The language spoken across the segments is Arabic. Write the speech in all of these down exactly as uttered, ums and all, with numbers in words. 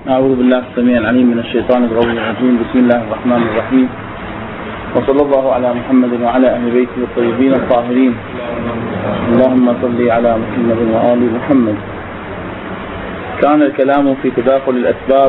أعوذ بالله السميع العليم من الشيطان الرجيم. بسم الله الرحمن الرحيم، وصلى الله على محمد وعلى أهل بيته الطيبين الطاهرين. اللهم صل على محمد وآل محمد. كان الكلام في تداخل الأسباب،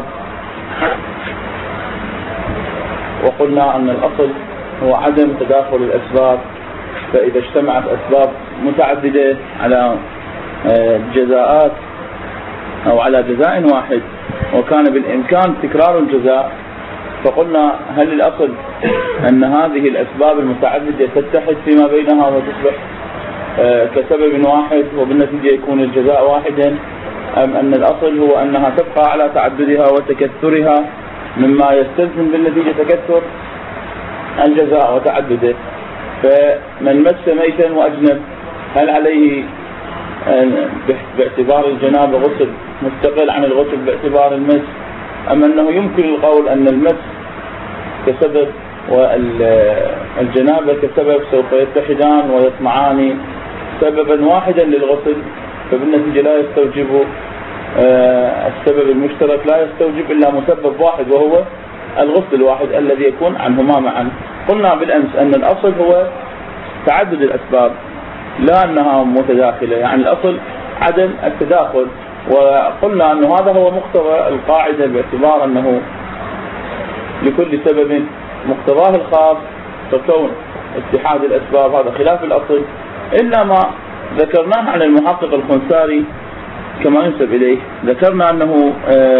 وقلنا أن الأصل هو عدم تداخل الأسباب، فإذا اجتمعت أسباب متعددة على جزاءات أو على جزاء واحد وكان بالإمكان تكرار الجزاء، فقلنا هل الأصل أن هذه الأسباب المتعددة تتحد فيما بينها وتصبح كسبب واحد وبالنتيجة يكون الجزاء واحدا، أم أن الأصل هو أنها تبقى على تعددها وتكثرها مما يستلزم بالنتيجة تكثر الجزاء وتعدده؟ فمن مس ميتا وأجنب هل عليه باعتبار الجنابة غسل مستقل عن الغسل باعتبار المس، أم أنه يمكن القول أن المس كسبب والجنابة كسبب سوف يتحدان ويصنعان سببا واحدا للغسل، فبالنتيجة لا يستوجب السبب المشترك لا يستوجب إلا مسبب واحد وهو الغسل الواحد الذي يكون عنهما معا. قلنا بالأمس أن الأصل هو تعدد الأسباب لا أنها متداخلة، يعني الأصل عدم التداخل، وقلنا أنه هذا هو مقتضى القاعدة باعتبار أنه لكل سبب مقتضاه الخاص، فكون اتحاد الأسباب هذا خلاف الأصل، إلا ما ذكرناه عن المحقق الخنساري كما ينسب إليه. ذكرنا أنه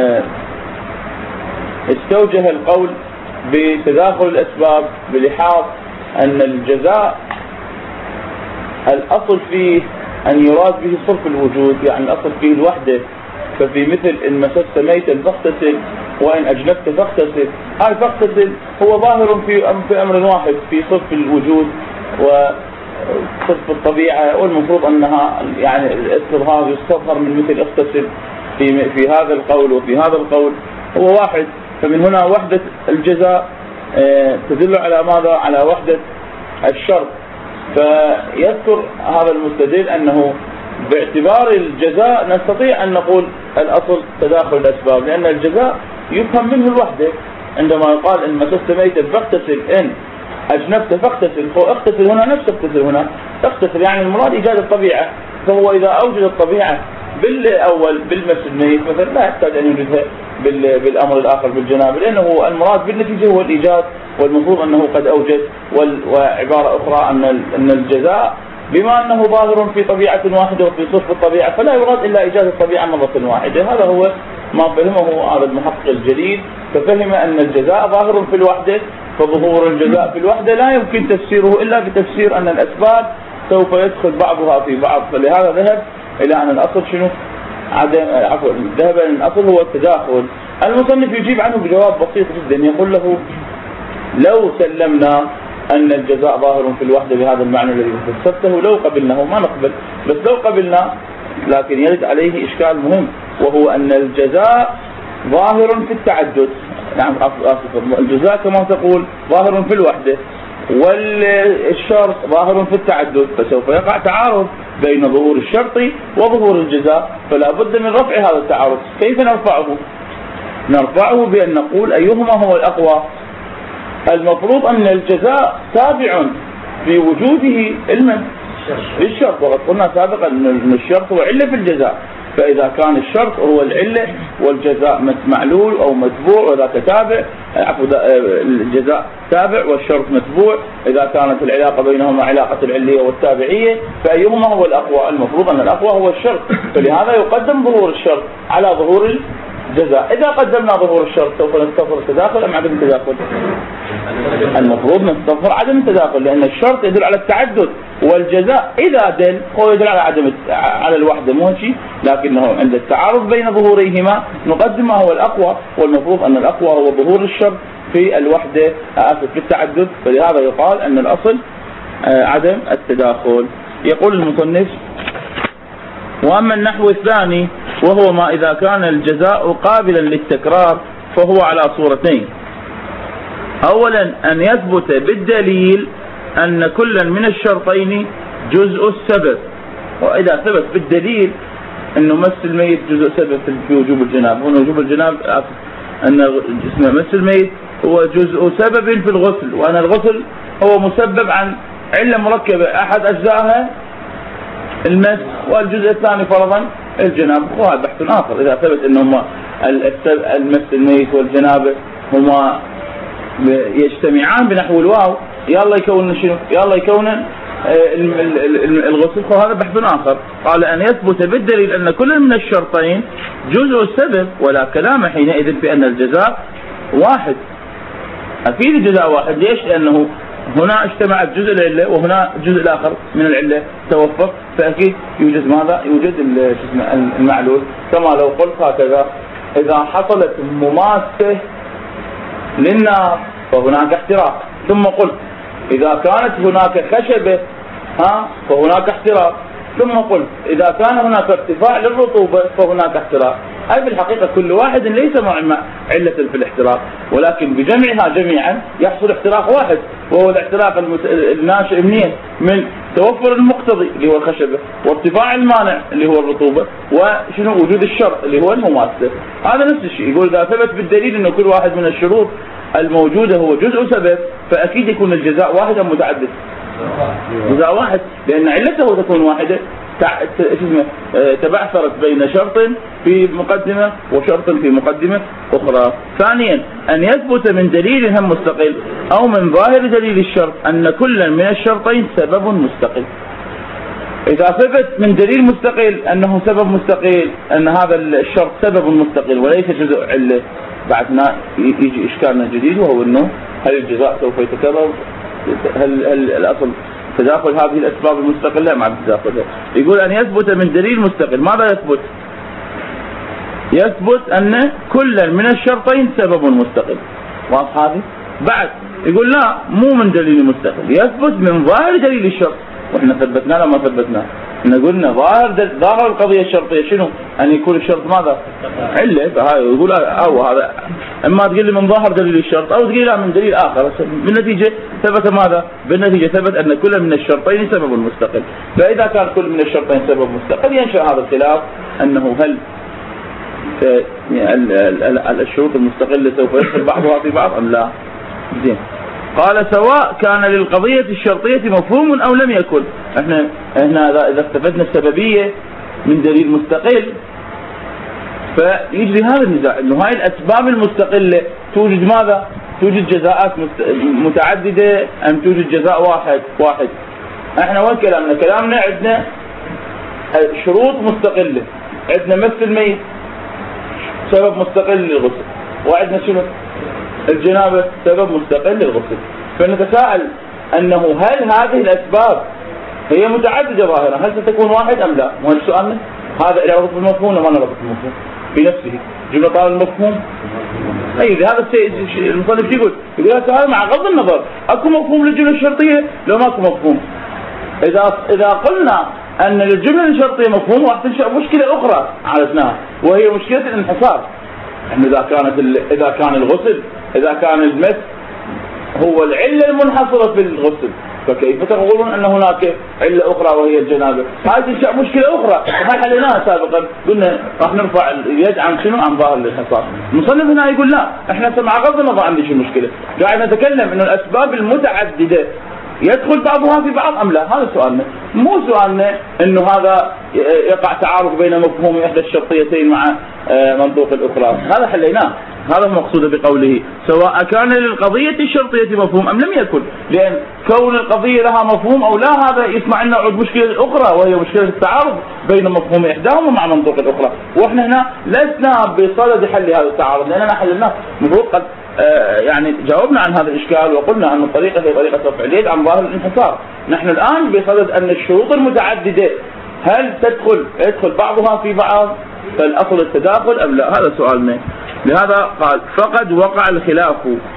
استوجه القول بتداخل الأسباب بلحاظ أن الجزاء الأصل فيه أن يراد به صرف الوجود، يعني الأصل فيه الوحدة، ففي مثل إن مسست ميتا فاغتسل وإن أجنبت فاغتسل، هاي فاغتسل هو ظاهر في في أمر واحد في صرف الوجود وصرف الطبيعة، والمفروض أنها يعني الاستظهار يستظهر من مثل اغتسل في في هذا القول وفي هذا القول هو واحد، فمن هنا وحدة الجزاء تدل على ماذا؟ على وحدة الشرط. فيذكر هذا المستدل أنه باعتبار الجزاء نستطيع أن نقول الأصل تداخل الأسباب، لأن الجزاء يفهم منه الوحدة، عندما يقال إن مسست ميتا فاغتسل إن أجنبت فاغتسل، اغتسل هنا نفس اغتسل هنا، اغتسل يعني المراد إيجاد الطبيعة، فهو إذا أوجد الطبيعة بالأول بالمس الميت مثلا لا يحتاج أن يوجدها بالأمر الآخر بالجنابة، لأنه المراد بالنتيجة هو الإيجاد، والمفروض أنه قد أوجد. وعبارة أخرى أن أن الجزاء بما أنه ظاهر في طبيعة واحدة وفي صرف الطبيعة فلا يراد إلا إيجاد الطبيعة مرة واحدة. هذا هو ما فهمه هذا المحقق الجليل، ففهم أن الجزاء ظاهر في الوحدة، فظهور الجزاء في الوحدة لا يمكن تفسيره إلا بتفسير أن الأسباب سوف يدخل بعضها في بعض، فلهذا ذهب إلى أن الأصل شنو؟ عدم عفوا ذهب أن الأصل هو التداخل. المصنف يجيب عنه بجواب بسيط جدا، يقول له لو سلمنا أن الجزاء ظاهر في الوحدة بهذا المعنى الذي فسرته لو قبلناه، ما نقبل، بس لو قبلنا لكن يرد عليه إشكال مهم، وهو أن الجزاء ظاهر في التعدد، نعم آسف الجزاء كما تقول ظاهر في الوحدة والشرط ظاهر في التعدد، فسوف يقع تعارض بين ظهور الشرط وظهور الجزاء، فلا بد من رفع هذا التعارض. كيف نرفعه؟ نرفعه بأن نقول أيهما هو الأقوى. المفروض أن الجزاء تابع في وجوده المن للشرط، وقد قلنا سابقا أن الشرط هو علة في الجزاء، فإذا كان الشرط هو العلة والجزاء معلول أو متبوع وذاك تابع، عفوا الجزاء تابع والشرط متبوع، إذا كانت العلاقة بينهما علاقة العلية والتابعية فأيهما هو الأقوى؟ المفروض أن الأقوى هو الشرط، فلهذا يقدم ظهور الشرط على ظهور الجزاء. إذا قدمنا ظهور الشرط سوف نستظهر التداخل أم عدم التداخل؟ المفروض نستظهر عدم التداخل، لأن الشرط يدل على التعدد والجزاء إذا دل هو يدل على عدم على الوحدة، مو شيء، لكنه عند التعارض بين ظهوريهما نقدم ما هو الأقوى، والمفروض أن الأقوى هو ظهور الشرط في الوحدة آسف في التعدد، فلهذا يقال أن الأصل عدم التداخل. يقول المصنف: وأما النحو الثاني وهو ما إذا كان الجزاء قابلا للتكرار فهو على صورتين. أولا أن يثبت بالدليل أن كلا من الشرطين جزء السبب، وإذا ثبت بالدليل انه مس الميت جزء سبب في وجوب الجناب، هنا وجوب الجناب ان اسمه مس الميت هو جزء سبب في الغسل، وان الغسل هو مسبب عن علة مركبة احد اجزائها المس، والجزء الثاني فرضا الجناب، وهذا بحث اخر. اذا ثبت انهما المس الميت والجنابه هما يجتمعان بنحو الواو، يلا يكون شنو؟ يلا يكون الغسل، وهذا بحث آخر. قال أن يثبت بالدليل أن كل من الشرطين جزء السبب، ولا كلام حينئذ في أن الجزاء واحد. أكيد الجزاء واحد، ليش؟ لأنه هنا اجتمعت جزء العلة وهنا الجزء الآخر من العلة توفق، فأكيد يوجد ماذا؟ يوجد المعلول. كما لو قلت هكذا: إذا حصلت مماسة للنار فهناك احتراق، ثم قلت إذا كانت هناك خشبة ها فهناك احتراق، ثم قلت إذا كان هناك ارتفاع للرطوبة فهناك احتراق. أي في الحقيقة كل واحد ليس مع علة في الاحتراق، ولكن بجمعها جميعا يحصل احتراق واحد، وهو الاحتراق الناشئ منين؟ من توفر المقتضي اللي هو الخشبة، وارتفاع المانع اللي هو الرطوبة، وشنو وجود الشرط اللي هو المماثلة. هذا نفس الشيء. يقول إذا ثبت بالدليل أنه كل واحد من الشروط الموجودة هو جزء سبب، فأكيد يكون الجزاء واحد أم متعدد؟ جزاء واحد، لأن علته تكون واحدة، تبعثرت بين شرط في مقدمة وشرط في مقدمة أخرى. ثانيا أن يثبت من دليل هم مستقل أو من ظاهر دليل الشرط أن كل من الشرطين سبب مستقل. إذا ثبت من دليل مستقل أنه سبب مستقل، أن هذا الشرط سبب مستقل وليس جزء علة، بعدنا يجي إشكالنا الجديد، وهو أنه هل الجزاء سوف يتكرر؟ هل, هل الأصل تداخل هذه الأسباب المستقلة مع تداخلها؟ يقول أن يثبت من دليل مستقل. ماذا يثبت؟ يثبت أن كل من الشرطين سبب مستقل. واضح هذه؟ بعد يقول لا، مو من دليل مستقل، يثبت من ظاهر دليل الشرط. واحنا ثبتنا لا ما ثبتنا؟ احنا قلنا ظاهر ظاهر القضيه الشرطيه شنو؟ ان يكون الشرط ماذا؟ عله. فهاي يقول او هذا اما تقول لي من ظاهر دليل الشرط او تقول لا من دليل اخر، بالنتيجه ثبت ماذا؟ بالنتيجه ثبت ان كل من الشرطين سبب مستقل. فاذا كان كل من الشرطين سبب مستقل ينشا هذا الخلاف انه هل الشروط المستقله سوف يدخل بعضها في بعض ام لا؟ زين. قال سواء كان للقضية الشرطية مفهوم أو لم يكن. احنا احنا إذا استفدنا السببية من دليل مستقل فيجري هذا النزاع، انه هاي الأسباب المستقلة توجد ماذا؟ توجد جزاءات متعددة أم توجد جزاء واحد واحد؟ احنا وين كلامنا؟ كلامنا عندنا شروط مستقلة، عندنا مثل الميت سبب مستقل للغسل، وعندنا شنو؟ الجنابة سبب مستقل للغسل. فنتساءل أنه هل هذه الأسباب هي متعددة ظاهرة، هل ستكون واحد أم لا؟ مو سؤالنا؟ هذا إلى ربط المفهوم ولا ما له ربط المفهوم في نفسه؟ جملة طال المفهوم. أي هذا الشيء المصنف يقول يقول هذا مع غض النظر أكو مفهوم للجملة الشرطية لو ماكو مفهوم. إذا إذا قلنا أن للجملة الشرطية مفهوم راح تنشأ مشكلة أخرى عالجناها، وهي مشكلة الانحصار. إذا كانت إذا كان الغسل إذا كان المس هو العلة المنحصرة في الغسل، فكيف تقولون أن هناك علة أخرى وهي الجنابة؟ هاي تنشأ مشكلة أخرى، هاي حليناها سابقا، قلنا راح نرفع اليد عن شنو؟ عن ظاهر الانحصار. المصنف هنا يقول لا، احنا مع غض النظر عن ايش المشكلة، قاعد نتكلم إنه الأسباب المتعددة يدخل بعضها في بعض أم لا؟ هذا سؤالنا، مو سؤالنا إنه هذا يقع تعارض بين مفهوم إحدى الشرطيتين مع منطوق الأخرى. هذا حليناه، هذا مقصود بقوله سواء كان للقضية الشرطية مفهوم أم لم يكن، لأن كون القضية لها مفهوم أو لا هذا يسمع لنا عود مشكلة أخرى، وهي مشكلة التعارض بين مفهوم إحداهما مع منطوق الأخرى. وإحنا هنا لسنا بصدد حل هذا التعارض، لأننا حللناه. المفروض قد آه يعني جاوبنا عن هذا الإشكال وقلنا أن الطريقة هي طريقة رفع اليد عن ظاهر الانحصار. نحن الآن بصدد أن الشروط المتعددة هل تدخل يدخل بعضها في بعض، فالأصل التداخل أم لا؟ هذا سؤالنا. لهذا قال فقد وقع الخلاف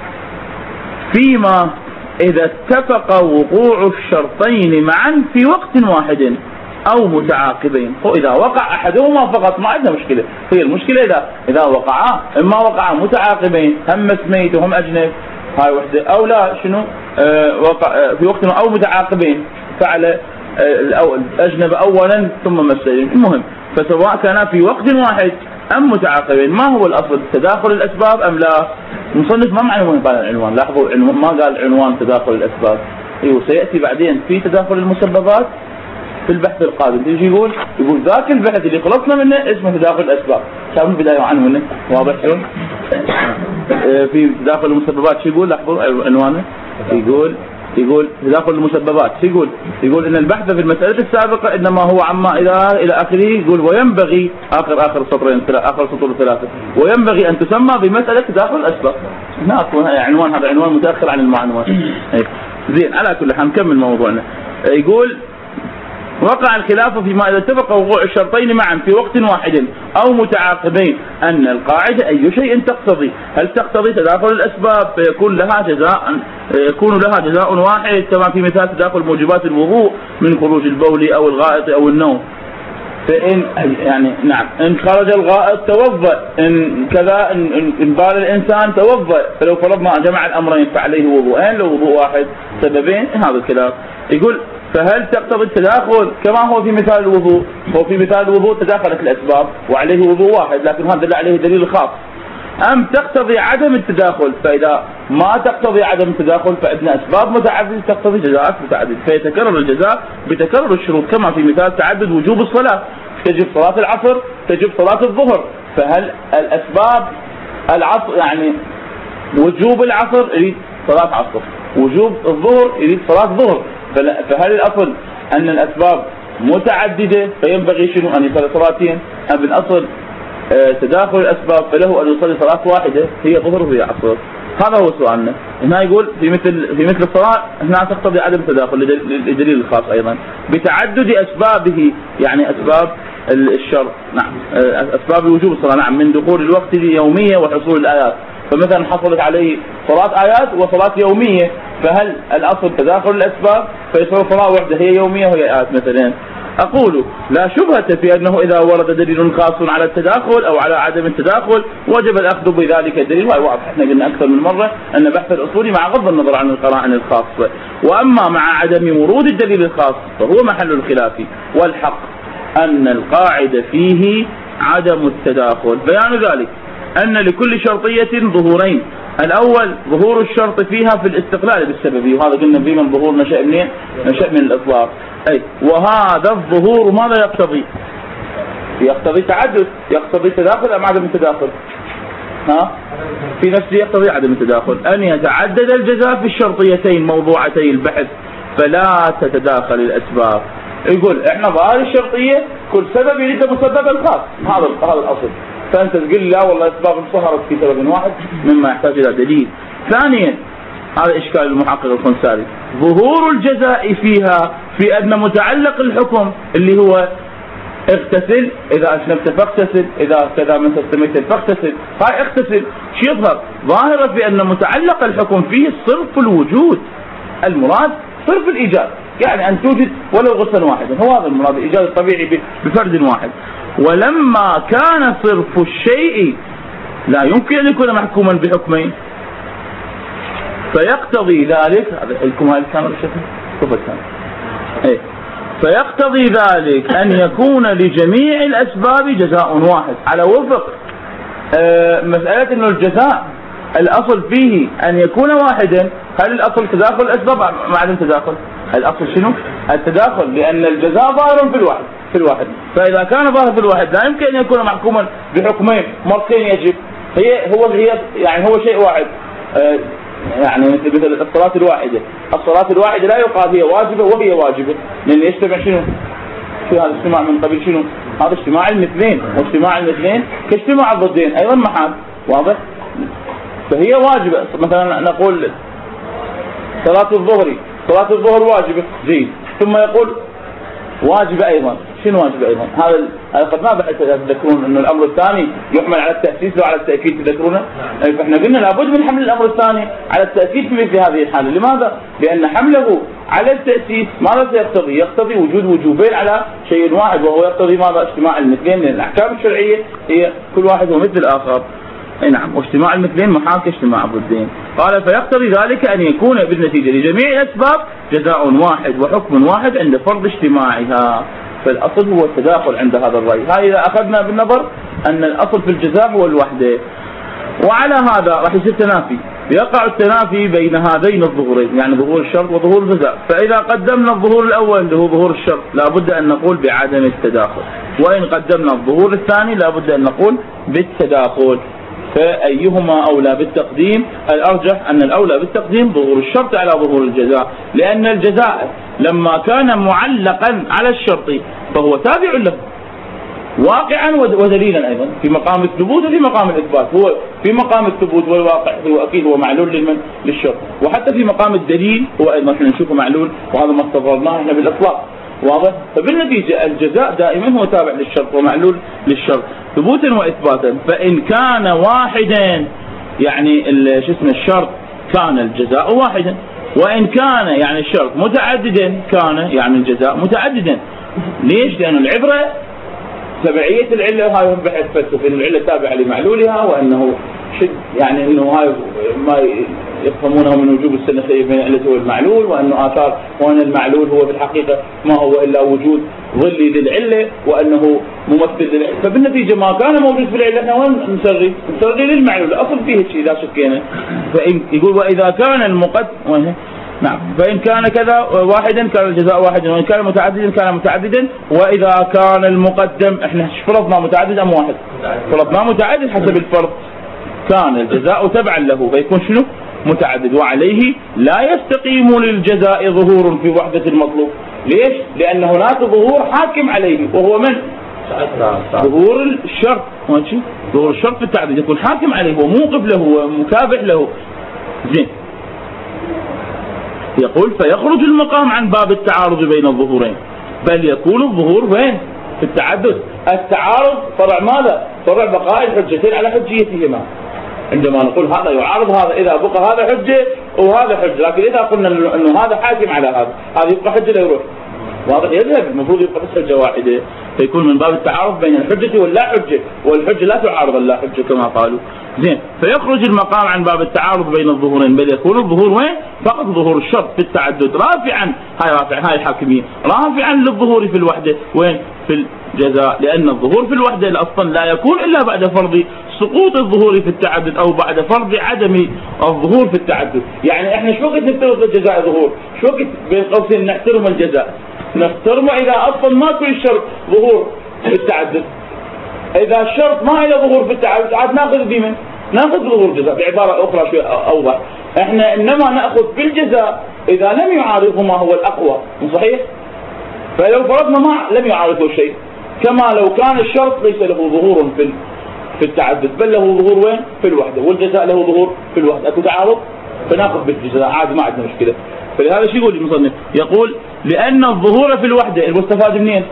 فيما إذا اتفق وقوع الشرطين معا في وقت واحد أو متعاقبين. وإذا وقع أحدهما فقط ما عندنا مشكلة، هي المشكلة إذا إذا وقعا إما وقعا متعاقبين، هم مسميت وهم أجنب، هاي وحدة، أو لا شنو آه وقع في وقت أو متعاقبين، فعل آه أجنب أولا ثم مسيت. المهم فسواء كان في وقت واحد أم متعاقبين. ما هو الأصل؟ تداخل الأسباب أم لا؟ المصنف ما معنى قال العنوان، لاحظوا ما قال عنوان تداخل الأسباب. ايوه سيأتي بعدين في تداخل المسببات في البحث القادم. تيجي يقول يقول ذاك البحث اللي خلصنا منه اسمه تداخل الأسباب. شافوا البداية عنه منه واضح شلون؟ في تداخل المسببات شو يقول؟ لاحظوا عنوانه يقول يقول تداخل المسببات شو يقول؟ يقول ان البحث في المسألة السابقة انما هو عما الى الى اخره. يقول وينبغي اخر اخر سطرين اخر سطور ثلاثة وينبغي ان تسمى بمسألة تداخل الاسباب. هناك عنوان، هذا عنوان متأخر عن المعلومات. زين على كل حال نكمل موضوعنا. يقول وقع الخلاف فيما إذا اتفق وقوع الشرطين معا في وقت واحد أو متعاقبين أن القاعدة أي شيء تقتضي. هل تقتضي تداخل الأسباب فيكون لها جزاء يكون لها جزاء واحد كما في مثال تداخل موجبات الوضوء من خروج البول أو الغائط أو النوم. فإن يعني نعم إن خرج الغائط توضأ، إن كذا إن, إن بال الإنسان توضأ. فلو فرضنا جمع الأمرين فعليه وضوءين لو وضوء واحد سببين. هذا الكلام يقول فهل تقتضي التداخل كما هو في مثال الوضوء؟ هو في مثال الوضوء تداخلت الأسباب وعليه وضوء واحد لكن هذا دل عليه دليل خاص. أم تقتضي عدم التداخل؟ فإذا ما تقتضي عدم التداخل فإن أسباب متعددة تقتضي جزاءات متعددة فيتكرر الجزاء بتكرر الشروط كما في مثال تعدد وجوب الصلاة. تجب صلاة العصر تجب صلاة الظهر. فهل الأسباب العصر يعني وجوب العصر يريد صلاة عصر، وجوب الظهر يريد صلاة ظهر. فهل الأصل أن الأسباب متعددة فينبغي شنو أن يصلي صلاتين؟ أم الأصل تداخل الأسباب فله أن يصلي صلاة واحدة هي ظهر وهي عصر؟ هذا هو سؤالنا. هنا يقول في مثل في مثل الصلاة هنا تقتضي عدم التداخل لدليل الخاص أيضا بتعدد أسبابه، يعني أسباب الشرط نعم أسباب وجوب الصلاة نعم من دخول الوقت اليومية وحصول الآيات. فمثلا حصلت عليه صلاة آيات وصلاة يومية فهل الأصل تداخل الأسباب فيصير صلاة واحدة هي يومية وهي آيات مثلا؟ أقول لا شبهة في أنه إذا ورد دليل خاص على التداخل أو على عدم التداخل وجب الأخذ بذلك الدليل. وهي واضح احنا قلنا أكثر من مرة أن بحث الأصول مع غض النظر عن القرائن الخاصة. وأما مع عدم ورود الدليل الخاص فهو محل الخلاف، والحق أن القاعدة فيه عدم التداخل. بيان ذلك أن لكل شرطية ظهورين، الأول ظهور الشرط فيها في الاستقلال بالسببي، وهذا قلنا بما الظهور نشأ منين؟ نشأ من الإطلاق. أي وهذا الظهور ماذا يقتضي؟ يقتضي تعدد، يقتضي تداخل أم عدم التداخل؟ ها؟ في نفسه يقتضي عدم التداخل أن يتعدد الجزاء في الشرطيتين موضوعتي البحث فلا تتداخل الأسباب. يقول احنا ظاهر الشرطية كل سبب يريد مسببا خاص، هذا هذا الأصل. فأنت تقول لا والله الأسباب انصهرت في سبب واحد مما يحتاج إلى دليل. ثانيا هذا إشكال المحقق الخنساري ظهور الجزاء فيها في أن متعلق الحكم اللي هو اغتسل إذا أشنبت فاغتسل إذا كذا من استميت فاغتسل، هاي اغتسل شو يظهر؟ ظاهرة في أن متعلق الحكم فيه صرف الوجود، المراد صرف الإيجاد، يعني أن توجد ولو غسلا واحدا، هو هذا المراد الإيجاد الطبيعي بفرد واحد. ولما كان صرف الشيء لا يمكن أن يكون محكوما بحكمين فيقتضي ذلك الكم هاي الكاميرا الشكل كيف كان ايه فيقتضي ذلك أن يكون لجميع الأسباب جزاء واحد على وفق آه مسألة أنه الجزاء الأصل فيه أن يكون واحدا. هل الأصل تداخل الأسباب مع عدم تداخل؟ الأصل شنو؟ التداخل، لأن الجزاء ظاهر في الواحد في الواحد فإذا كان ظاهر في الواحد لا يمكن أن يكون محكوما بحكمين مرتين يجب. هي هو هي يعني هو شيء واحد آه يعني مثل الصلاة الواحدة، الصلاة الواحدة لا يقال هي واجبة وهي واجبة لأن يجتمع شنو؟ في هذا الاجتماع من قبل شنو؟ هذا اجتماع المثلين، واجتماع المثلين كاجتماع الضدين أيضا محال، واضح؟ فهي واجبة. مثلا نقول صلاة الظهر صلاة الظهر واجبة جيد، ثم يقول واجبة أيضا. شنو واجبة أيضا؟ هذا هذا قد ما بحث تذكرون أن الأمر الثاني يحمل على التأسيس وعلى التأكيد تذكرونه؟ فإحنا قلنا لابد من حمل الأمر الثاني على التأكيد في مثل هذه الحالة. لماذا؟ لأن حمله على التأسيس ماذا سيقتضي؟ يقتضي وجود وجوبين على شيء واحد، وهو يقتضي ماذا؟ اجتماع المثلين، لأن الأحكام الشرعية هي كل واحد هو مثل الآخر. اي نعم، واجتماع المثلين محال كاجتماع الضدين. قال فيقتضي ذلك أن يكون بالنتيجة لجميع الأسباب جزاء واحد وحكم واحد عند فرض اجتماعها. فالأصل هو التداخل عند هذا الرأي. هاي إذا أخذنا بالنظر أن الأصل في الجزاء هو الوحدة. وعلى هذا راح يصير تنافي، يقع التنافي بين هذين الظهورين، يعني ظهور الشرط وظهور الجزاء. فإذا قدمنا الظهور الأول اللي هو ظهور الشرط لابد أن نقول بعدم التداخل، وإن قدمنا الظهور الثاني لابد أن نقول بالتداخل. فأيهما أولى بالتقديم؟ الأرجح أن الأولى بالتقديم ظهور الشرط على ظهور الجزاء، لأن الجزاء لما كان معلقا على الشرط فهو تابع له واقعا ودليلا أيضا في مقام الثبوت وفي مقام الإثبات. هو في مقام الثبوت والواقع هو أكيد هو معلول للمن للشرط، وحتى في مقام الدليل هو أيضا احنا نشوفه معلول، وهذا ما استظهرناه احنا بالإطلاق. واضح؟ فبالنتيجة الجزاء دائما هو تابع للشرط ومعلول للشرط ثبوتا وإثباتا. فإن كان واحدا يعني شو اسمه الشرط كان الجزاء واحدا، وإن كان يعني الشرط متعددا كان يعني الجزاء متعددا. ليش؟ لأن العبرة تبعية العلة، وهاي بحث فلسفي إن العلة تابعة لمعلولها، وأنه شد يعني إنه هاي ما يفهمونه من وجوب السنخية بين العلة والمعلول، وأنه آثار، وأن المعلول هو في الحقيقة ما هو إلا وجود ظلي للعلة، وأنه ممثل للعلة. فبالنتيجة ما كان موجود في العلة احنا وين نسري؟ نسري للمعلول، أصل فيه شيء إذا شكينا. فإن يقول وإذا كان المقدم نعم، فإن كان كذا واحدا كان الجزاء واحدا، وإن كان متعددا كان متعددا. وإذا كان المقدم احنا فرضنا متعدد أم واحد؟ فرضنا متعدد حسب الفرض، كان الجزاء تبعا له فيكون شنو؟ متعدد. وعليه لا يستقيم للجزاء ظهور في وحدة المطلوب. ليش؟ لأن هناك ظهور حاكم عليه وهو من؟ ظهور الشرط. ماشي؟ ظهور الشرط في التعدد يكون حاكم عليه وموقف له ومكافئ له. زين. يقول فيخرج المقام عن باب التعارض بين الظهورين، بل يكون الظهور وين؟ في التعدد. التعارض فرع ماذا؟ فرع بقاء الحجتين على حجيتهما. عندما نقول هذا يعارض هذا، إذا بقى هذا حجة وهذا حجة، لكن إذا قلنا أنه هذا حاكم على هذا، هذا يبقى حجة لا يروح، واضح؟ يذهب، المفروض يبقى بس حجة واحدة، فيكون من باب التعارض بين الحجة واللا حجة، والحجة لا تعارض اللا حجة كما قالوا. زين، فيخرج المقام عن باب التعارض بين الظهورين، بل يكون الظهور وين؟ فقط ظهور الشرط في التعدد رافعا، هاي رافع هاي الحاكمية، رافعا للظهور في الوحدة وين؟ في الجزاء، لأن الظهور في الوحدة أصلا لا يكون إلا بعد فرض سقوط الظهور في التعدد أو بعد فرض عدم الظهور في التعدد. يعني احنا شو وقت نفترض الجزاء ظهور؟ شو وقت بين قوسين نحترم الجزاء؟ نحترمه إذا أصلا ما كل شرط ظهور في التعدد. إذا الشرط ما له ظهور في التعدد عاد ناخذ بمن؟ ناخذ ظهور الجزاء. بعبارة أخرى شوي أوضح، احنا إنما نأخذ بالجزاء إذا لم يعارضه ما هو الأقوى، صحيح؟ فلو فرضنا ما لم يعارضه شيء، كما لو كان الشرط ليس له ظهور في في التعدد بل له ظهور وين؟ في الوحدة، والجزاء له ظهور في الوحدة، أكو تعارض فناخذ بالجزاء عادي ما عندنا مشكلة. فلهذا شو يقول المصنف؟ يقول لأن الظهور في الوحدة المستفاد منين؟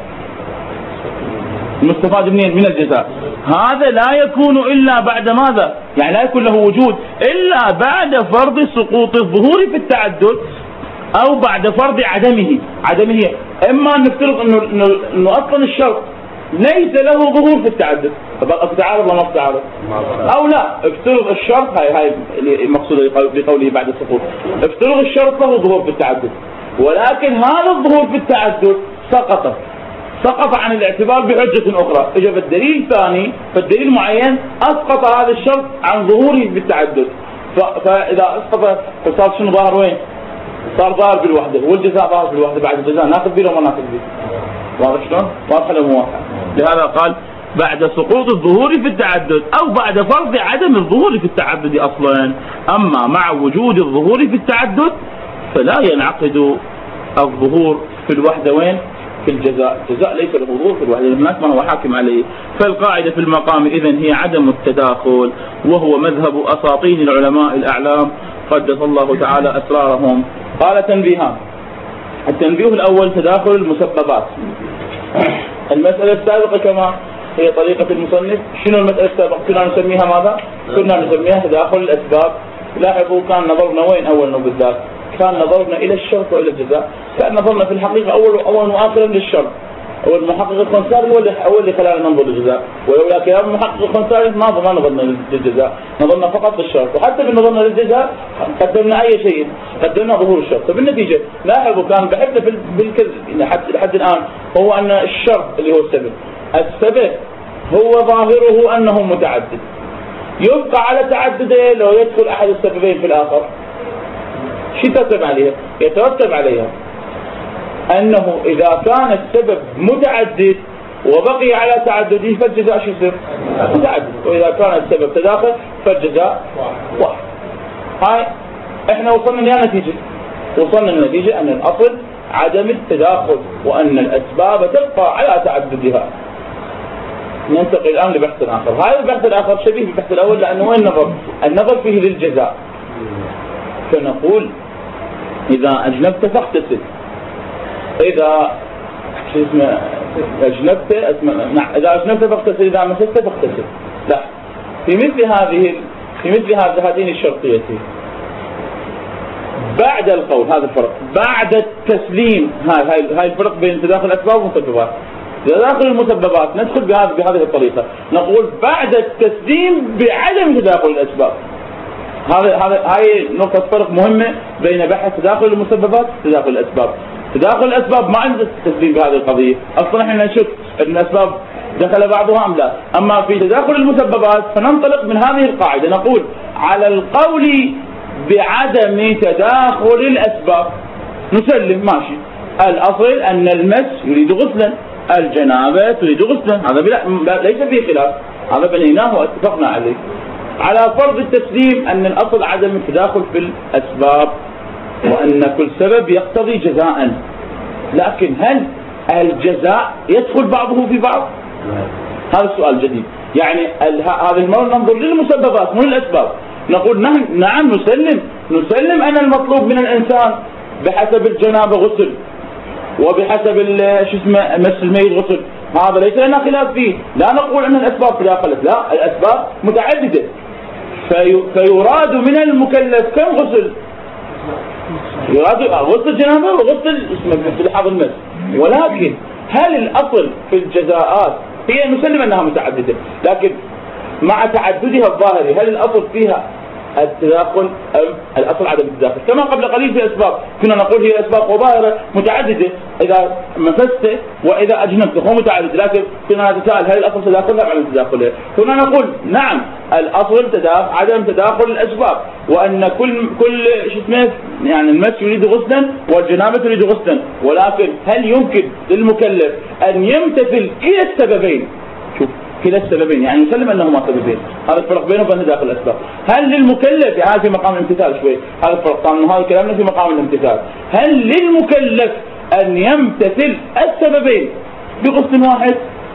المستفاد منين؟ من الجزاء. هذا لا يكون إلا بعد ماذا؟ يعني لا يكون له وجود إلا بعد فرض سقوط الظهور في التعدد أو بعد فرض عدمه. عدمه إما أن نفترض إنه إنه إنه أصلا الشرط ليس له ظهور في التعدد، فبقى تعارض ولا ما تعارض؟ أو لا، افترض الشرط، هاي هاي المقصود بقوله بعد السقوط، افترض الشرط له ظهور في التعدد، ولكن هذا الظهور في التعدد سقط سقط عن الاعتبار بحجة أخرى، إجا بالدليل ثاني، فالدليل معين أسقط هذا الشرط عن ظهوره في التعدد. فإذا أسقط فصار شنو ظاهر وين؟ صار ظاهر بالوحدة، والجزاء ظاهر بالوحدة. بعد الجزاء ناخذ به ولا ما ناخذ به؟ واضح شلون؟ واضح ولا مو واضح؟ لهذا قال بعد سقوط الظهور في التعدد أو بعد فرض عدم الظهور في التعدد أصلا. أما مع وجود الظهور في التعدد فلا ينعقد الظهور في الوحدة وين؟ في الجزاء. الجزاء ليس له ظهور في الوحدة، هناك ما هو حاكم عليه. فالقاعدة في المقام إذن هي عدم التداخل، وهو مذهب أساطين العلماء الأعلام قدس الله تعالى أسرارهم. قال تنبيهان. التنبيه الأول تداخل المسببات. المسألة السابقة كما هي طريقة المصنف، شنو المسألة السابقة؟ كنا نسميها ماذا؟ كنا نسميها تداخل الأسباب. لاحظوا كان نظرنا وين أولا بالذات؟ كان نظرنا إلى الشرط وإلى الجزاء. كان نظرنا في الحقيقة أول أول وآخرا للشرط، والمحقق الخنساري هو اللي هو اللي خلانا ننظر للجزاء، ولولا كلام المحقق الخنساري ما ما نظرنا للجزاء، نظرنا فقط للشرط، وحتى بالنظرنا للجزاء قدمنا اي شيء، قدمنا ظهور الشرط. فبالنتيجه لاحظوا كان بحثنا بالكذب لحد الان هو ان الشرط اللي هو السبب، السبب هو ظاهره انه متعدد، يبقى على تعدده لو يدخل احد السببين في الاخر شو يترتب عليها؟ يترتب عليها أنه إذا كان السبب متعدد وبقي على تعدده فالجزاء شو يصير؟ متعدد، وإذا كان السبب تداخل فالجزاء واحد. هاي إحنا وصلنا لها نتيجة، وصلنا للنتيجة أن الأصل عدم التداخل وأن الأسباب تبقى على تعددها. ننتقل الآن لبحث آخر، هذا البحث الآخر شبيه بالبحث الأول لأنه وين النظر؟ النظر فيه للجزاء. فنقول إذا أجنبت فاغتسل، إذا شو اسمه أجنبت إذا أجنبت فاغتسل، إذا مسست فاغتسل. لا، في مثل هذه في مثل هذين الشرطيتين بعد القول، هذا الفرق بعد التسليم، هاي هاي هاي الفرق بين تداخل الأسباب والمسببات. تداخل المسببات ندخل بهذه بهذه الطريقة، نقول بعد التسليم بعدم تداخل الأسباب. هذا هذا هاي نقطة فرق مهمة بين بحث تداخل المسببات وتداخل الأسباب. تداخل الأسباب ما عندنا تسليم بهذه القضية، أصلا احنا نشك أن الأسباب دخل بعضها أم لا. أما في تداخل المسببات فننطلق من هذه القاعدة، نقول على القول بعدم تداخل الأسباب نسلم ماشي، الأصل أن المس يريد غسلا، الجنابة تريد غسلا، هذا بلا ليس فيه خلاف، هذا بنيناه واتفقنا عليه. على فرض التسليم أن الأصل عدم التداخل في الأسباب وأن كل سبب يقتضي جزاء، لكن هل الجزاء يدخل بعضه في بعض؟ هذا السؤال الجديد. يعني هذه المرة ننظر للمسببات مو للأسباب، نقول نعم نعم نسلم نسلم أن المطلوب من الإنسان بحسب الجنابة غسل وبحسب شو اسمه مس الميت غسل، هذا ليس لنا خلاف فيه، لا نقول أن الأسباب تداخلت، لا، الأسباب متعددة. في فيراد من المكلف كم غسل؟ يراد غسل الجنابة وغسل اسمه لحاظ المس، ولكن هل الأصل في الجزاءات هي نسلم أنها متعددة، لكن مع تعددها الظاهري هل الأصل فيها التداخل أم الأصل عدم التداخل؟ كما قبل قليل في الأسباب كنا نقول هي أسباب وظاهرة متعددة، إذا مسست وإذا أجنبت هو متعدد، لكن كنا نتساءل هل الأصل تداخلها أم عدم تداخلها؟ كنا نقول نعم الأصل تداخل عدم تداخل الأسباب، وأن كل كل شو اسمه يعني المس يريد غسلا والجنابة تريد غسلا، ولكن هل يمكن للمكلف أن يمتثل إلى السببين؟ شوف كلا السببين، يعني نسلم انهما سببين، هذا الفرق بينه وبين تداخل الاسباب. هل للمكلف يعني في مقام الامتثال شوي، هذا الفرق طبعا هذا كلامنا في مقام الامتثال، هل للمكلف ان يمتثل السببين بغسل واحد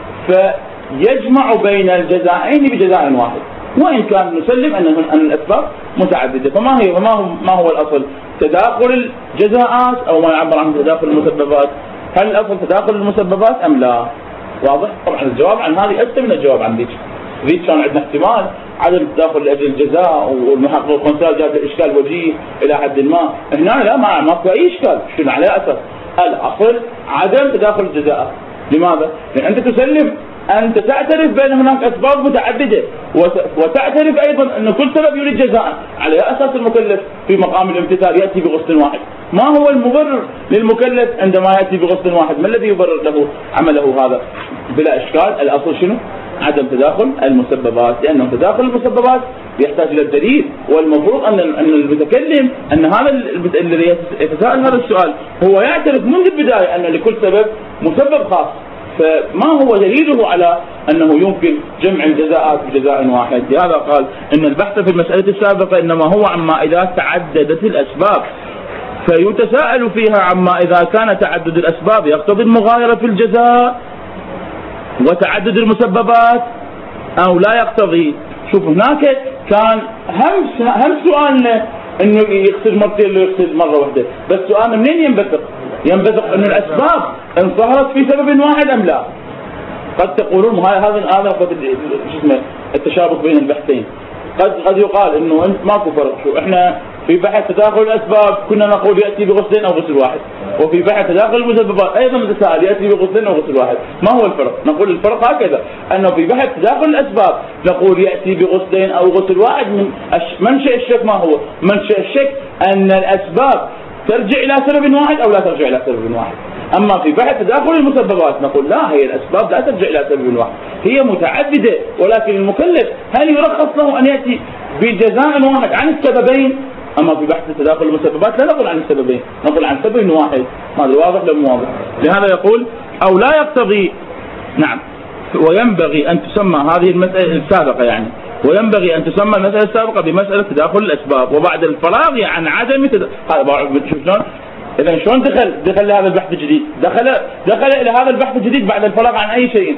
فيجمع بين الجزائين بجزاء واحد، وان كان نسلم ان ان الاسباب متعدده. فما هي وما هو ما هو الاصل؟ تداخل الجزاءات او ما يعبر عن تداخل المسببات. هل الاصل تداخل المسببات ام لا؟ واضح؟ طبعا الجواب عن هذه أكثر من الجواب عن ذيك. ذيك كان عندنا احتمال عدم التداخل لاجل الجزاء والمحقق الخنساري جاب اشكال وجيه الى حد ما، هنا لا ما ماكو اي اشكال، شنو على اساس؟ الاصل عدم تداخل الجزاء. لماذا؟ لان انت تسلم انت تعترف بان هناك اسباب متعدده وتعترف ايضا ان كل سبب يريد جزاء، على اساس المكلف في مقام الامتثال ياتي بغسل واحد. ما هو المبرر للمكلف عندما ياتي بغسل واحد؟ ما الذي يبرر له عمله هذا؟ بلا اشكال الاصل شنو؟ عدم تداخل المسببات، لانه تداخل المسببات يحتاج الى الدليل، والمفروض ان ان المتكلم ان هذا الذي يتساءل هذا السؤال هو يعترف منذ البدايه ان لكل سبب مسبب خاص، فما هو دليله على أنه يمكن جمع الجزاءات بجزاء واحد؟ لهذا قال إن البحث في المسألة السابقة إنما هو عما إذا تعددت الأسباب، فيتساءل فيها عما إذا كان تعدد الأسباب يقتضي المغايرة في الجزاء وتعدد المسببات أو لا يقتضي. شوف هناك كان هم هم سؤالنا إنه يغسل مرتين لو يغسل مرة واحدة، بس سؤالنا منين ينبثق؟ ينبثق أن الأسباب انصهرت في سبب واحد أم لا؟ قد تقولون هذا هذا شو اسمه التشابك بين البحثين، قد قد يقال انه انت ماكو فرق، شو احنا في بحث تداخل الأسباب كنا نقول يأتي بغسل أو غسل واحد، وفي بحث تداخل المسببات أيضا نتساءل يأتي بغسل أو غسل واحد. ما هو الفرق؟ نقول الفرق هكذا، أنه في بحث تداخل الأسباب نقول يأتي بغسلين أو غسل واحد. من منشأ الشك ما هو؟ منشأ الشك أن الأسباب ترجع إلى سبب واحد أو لا ترجع إلى سبب واحد. أما في بحث تداخل المسببات نقول لا، هي الأسباب لا ترجع إلى سبب واحد، هي متعددة، ولكن المكلف هل يرخص له أن يأتي بجزاء واحد عن السببين؟ أما في بحث تداخل المسببات لا نقول عن السببين، نقول عن سبب واحد. هذا واضح ولا مو واضح؟ لهذا يقول أو لا يقتضي. نعم، وينبغي أن تسمى هذه المسألة السابقة يعني وينبغي أن تسمى المسألة السابقة بمسألة تداخل الأسباب، وبعد الفراغ عن عدم تداخل. هذا شوف شلون؟ إذا شلون دخل دخل لهذا البحث الجديد؟ دخل دخل إلى هذا البحث الجديد بعد الفراغ عن أي شيء؟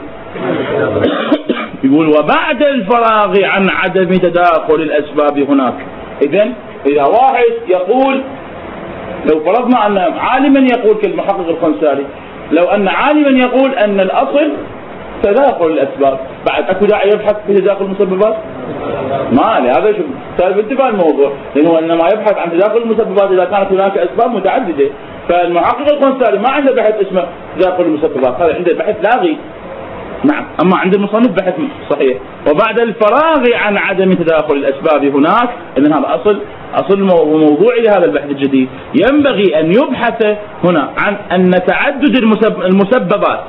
يقول وبعد الفراغ عن عدم تداخل الأسباب هناك. إذا إذا واحد يقول، لو فرضنا أن عالما يقول كالمحقق الخنساري، لو أن عالما يقول أن الأصل تداخل الأسباب، بعد أكو داعي يبحث في تداخل المسببات؟ ما لهذا شوف سالب انتباه الموضوع، لأنه إنما يبحث عن تداخل المسببات إذا كانت هناك أسباب متعددة. فالمحقق الخنساري ما عنده بحث اسمه تداخل المسببات، هذا عنده بحث لاغي. نعم، أما عند المصنف بحث صحيح. وبعد الفراغ عن عدم تداخل الأسباب هناك، إذن هذا أصل أصل موضوعي لهذا البحث الجديد. ينبغي أن يبحث هنا عن أن تعدد المسببات،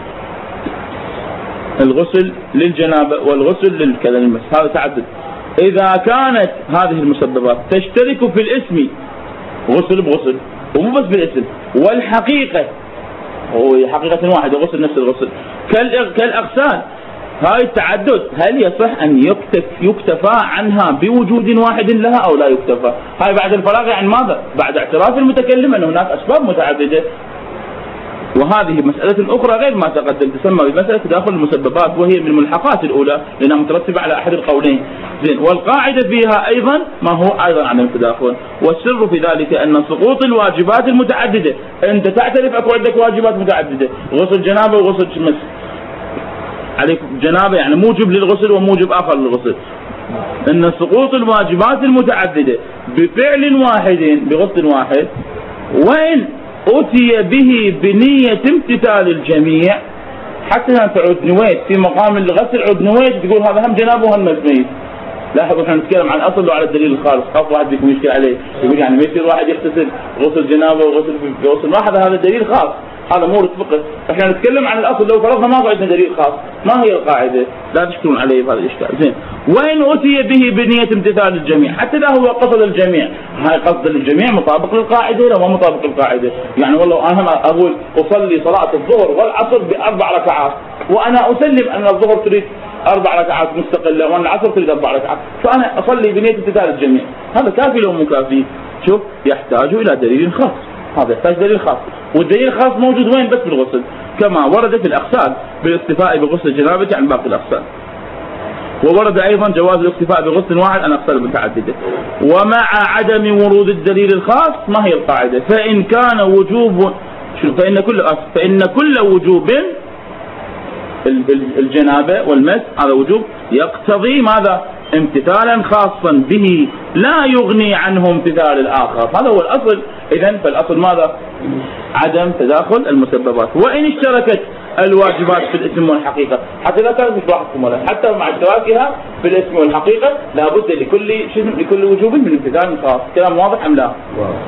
الغسل للجنابة والغسل للكذا المس، هذا تعدد. إذا كانت هذه المسببات تشترك في الاسم غسل بغسل، ومو بس بالاسم، والحقيقة هو حقيقة واحدة غسل نفس الغسل كالأغسال، هاي التعدد هل يصح أن يكتف يكتفى عنها بوجود واحد لها أو لا يكتفى؟ هاي بعد الفراغ عن ماذا؟ بعد اعتراف المتكلم أن هناك أسباب متعددة. وهذه مسألة أخرى غير ما تقدم تسمى بمسألة تداخل المسببات، وهي من الملحقات الأولى لأنها مترتبة على أحد القولين. زين، والقاعدة فيها أيضا ما هو أيضا عن التداخل، والسر في ذلك أن سقوط الواجبات المتعددة، أنت تعترف أكو عندك واجبات متعددة، غسل جنابة وغسل مس، عليك جنابة يعني موجب للغسل وموجب آخر للغسل، أن سقوط الواجبات المتعددة بفعل واحد بغسل واحد، وإن أتي به بنية امتثال الجميع، حتى أنت عد نويت في مقام الغسل عد نويت تقول هذا هم جنابه وهم ميت. لاحظوا احنا نتكلم عن الاصل وعلى الدليل الخالص، خاف واحد يكون يشكل عليه يقول يعني ما يصير واحد يغتسل غسل جنابه وغسل في غسل واحد، هذا دليل خاص، هذا مورد فقه. احنا نتكلم عن الاصل، لو فرضنا ما عندنا دليل خاص ما هي القاعده؟ لا تشكلون عليه بهذا الاشكال. زين، وين اتي به بنيه امتثال الجميع، حتى لا هو قصد الجميع، هاي قصد الجميع مطابق للقاعده ولا ما مطابق للقاعده؟ يعني والله انا اقول اصلي صلاه الظهر والعصر باربع ركعات، وانا اسلم ان الظهر تريد اربع ركعات مستقله وان العصر تريد اربع ركعات، فانا اصلي بنيه امتثال الجميع، هذا كافي لو مو كافي؟ شوف، يحتاج الى دليل خاص، هذا يحتاج دليل خاص، والدليل الخاص موجود وين؟ بس بالغسل، كما ورد في الاغسال بالاكتفاء بغسل الجنابه عن باقي الاغسال. وورد ايضا جواز الاكتفاء بغسل واحد عن اغسال متعدده. ومع عدم ورود الدليل الخاص، ما هي القاعده؟ فان كان وجوب شو فان كل فان كل وجوب الجنابه والمس، هذا وجوب يقتضي ماذا؟ امتثالا خاصا به لا يغني عنه امتثال الآخر، هذا هو الأصل. إذن فالأصل ماذا؟ عدم تداخل المسببات. وإن اشتركت الواجبات في الاسم والحقيقة، حتى لا تعرف واحدكم ولا حتى مع اشتراكها في الاسم والحقيقة لابد لكل شيء لكل وجوب من امتثال خاص. كلام واضح أم لا؟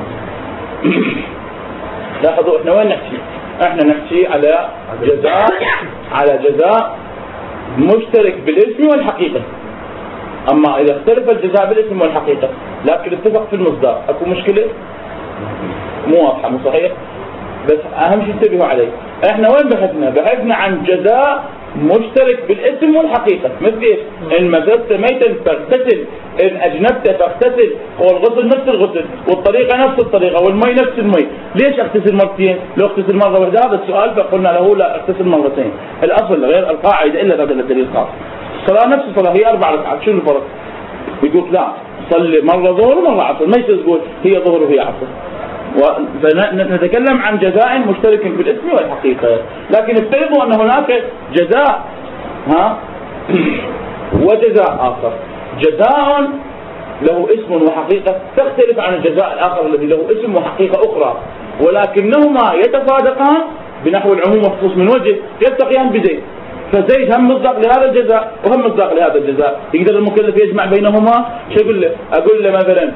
لاحظوا احنا وين نحكي؟ احنا نحكي على جزاء على جزاء مشترك بالاسم والحقيقة. أما إذا اختلف الجزاء بالاسم والحقيقة لكن اتفق في المصدر، أكو مشكلة؟ مو واضحة، مو صحيح؟ بس أهم شيء انتبهوا عليه، إحنا وين بحثنا؟ بحثنا عن جزاء مشترك بالاسم والحقيقة، مثل إيش؟ إن مسست ميتا فاغتسل، إن أجنبت فاغتسل، والغسل نفس الغسل، والطريقة نفس الطريقة، والمي نفس المي. ليش أغتسل مرتين؟ لو اغتسل مرة واحدة هذا السؤال فقلنا له لا اغتسل مرتين. الأصل غير القاعدة إلا هذا الدليل الخاص. الصلاة نفس الصلاة هي أربع ركعات، شنو الفرق؟ يقول لا صلي مرة ظهر ومرة عصر، ما يصير تقول هي ظهر وهي عصر. ونتكلم عن جزاء مشترك في الاسم والحقيقة، لكن افترضوا أن هناك جزاء ها وجزاء آخر. جزاء له اسم وحقيقة تختلف عن الجزاء الآخر الذي له اسم وحقيقة أخرى، ولكنهما يتفادقان بنحو العموم والخصوص من وجه، يلتقيان بزيد، فزيد هم مصداق لهذا الجزاء وهم مصداق لهذا الجزاء، يقدر المكلف يجمع بينهما. شو أقول له؟ أقول له مثلا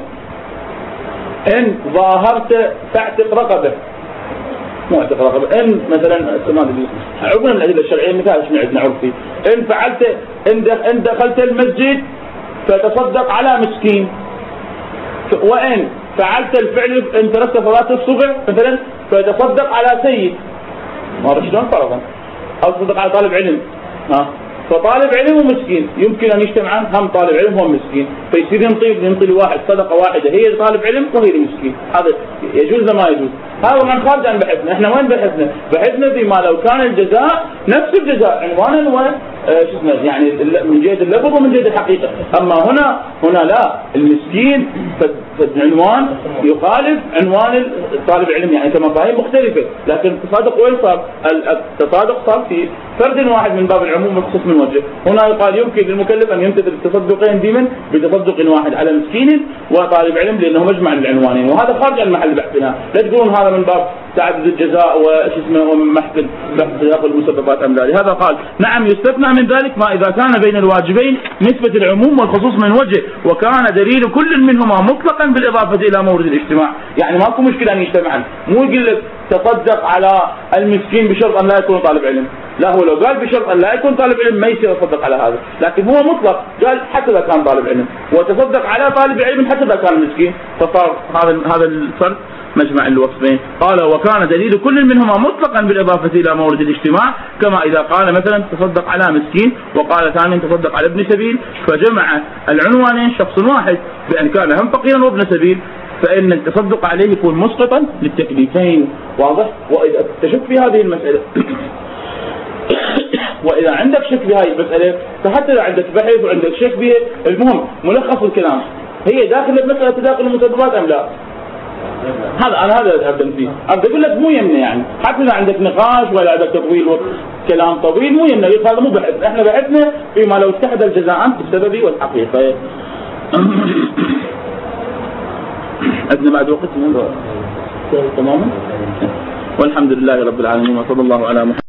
إن ظاهرت فاعتق رقبة، مو اعتق رقبة، إن مثلا عقنا من الأدلة الشرعية مثال شنو عندنا عرفي، إن فعلت إن دخلت المسجد فتصدق على مسكين، وإن فعلت الفعل إن تركت صلاة الصبح مثلا فتصدق على سيد، ما أعرف شلون فرضا، أو تصدق على طالب علم، ها فطالب علم ومسكين يمكن أن يجتمعان، هم طالب علم وهم مسكين، فيصير ينطي ينطي لواحد صدقة واحدة هي لطالب علم وهي لمسكين، هذا يجوز ما يجوز؟ هذا طبعا خارج عن بحثنا، احنا وين بحثنا؟ بحثنا فيما لو كان الجزاء نفس الجزاء عنوانا و شو اسمه يعني من جهة اللفظ ومن جهة الحقيقة، أما هنا هنا لا، المسكين فالعنوان يخالف عنوان طالب العلم، يعني كمفاهيم مختلفة، لكن التصادق وين صار؟ التصادق صار في فرد واحد من باب العموم والخصوص من وجه، هنا يقال يمكن للمكلف أن يمتثل التصدقين ديما بتصدق واحد على مسكين وطالب علم لأنه مجمع العنوانين، وهذا خارج عن محل بحثنا، لا تقولون هذا من باب تعدد الجزاء وش اسمه ومن محفل بحث سياق المسببات أمثال. هذا قال نعم يستثنى من ذلك ما إذا كان بين الواجبين نسبة العموم والخصوص من وجه، وكان دليل كل منهما مطلقا بالإضافة إلى مورد الاجتماع، يعني ماكو مشكلة أن يجتمعان، مو يقول لك تصدق على المسكين بشرط أن لا يكون طالب علم، لا هو لو قال بشرط أن لا يكون طالب علم ما يصير يتصدق على هذا، لكن هو مطلق قال حتى إذا كان طالب علم، وتصدق على طالب علم حتى إذا كان مسكين، فصار هذا هذا الفرق مجمع الوصفين. قال وكان دليل كل منهما مطلقا بالإضافة إلى مورد الاجتماع، كما إذا قال مثلا تصدق على مسكين وقال ثانيا تصدق على ابن سبيل، فجمع العنوانين شخص واحد بأن كان هم فقيرا وابن سبيل، فإن التصدق عليه يكون مسقطا للتكليفين. واضح؟ وإذا تشك في هذه المسألة وإذا عندك شك في هذه المسألة، فحتى إذا عندك بحث وعندك شك فيها، المهم ملخص الكلام هي داخل بمسألة تداخل المسببات أم لا؟ هذا أنا هذا أبدأ فيه، أبدأ أقول لك مو يمنى يعني، حتى إذا عندك نقاش ولا عندك تطويل وكلام طويل مو يمنى، هذا مو بحث، إحنا بحثنا فيما لو اتحد الجزاءان في السبب والحقيقة. عندنا بعد وقت تماما، والحمد لله رب العالمين وصلى الله على محمد.